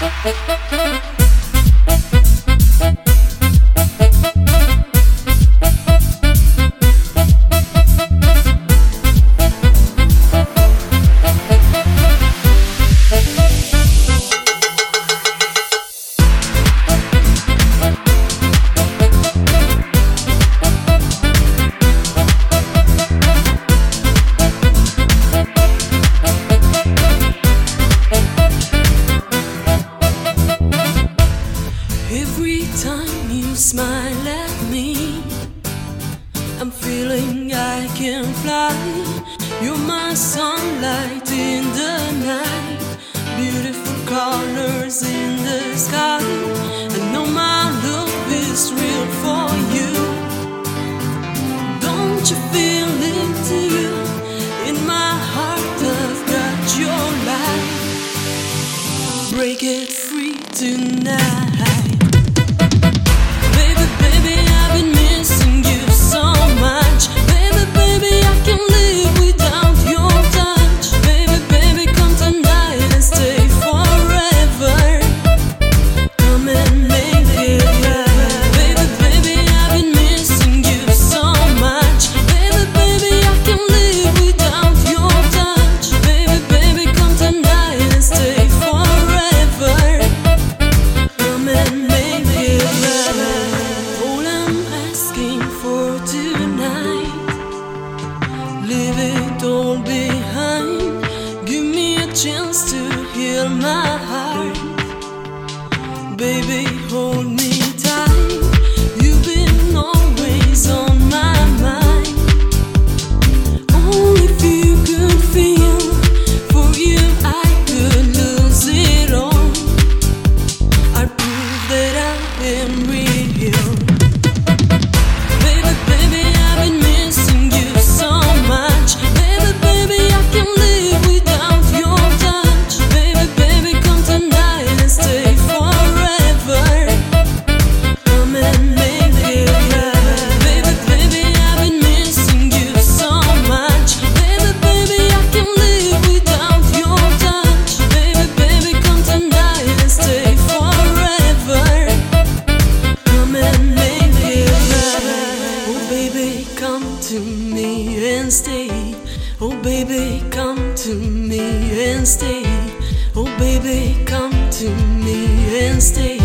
Every time you smile at me, I'm feeling I can fly. You're my sunlight in the night, beautiful colors in the sky. I know my love is real for you. Don't you feel it too? In my heart I've got your light. Break it free tonight. Leave it all behind. Give me a chance to heal my heart. Baby, hold me tight. You've been always on my mind. Only if you could feel, for you I could lose it all. I'd prove that I am real. To me and stay. Oh baby, come to me and stay. Oh baby, come to me and stay.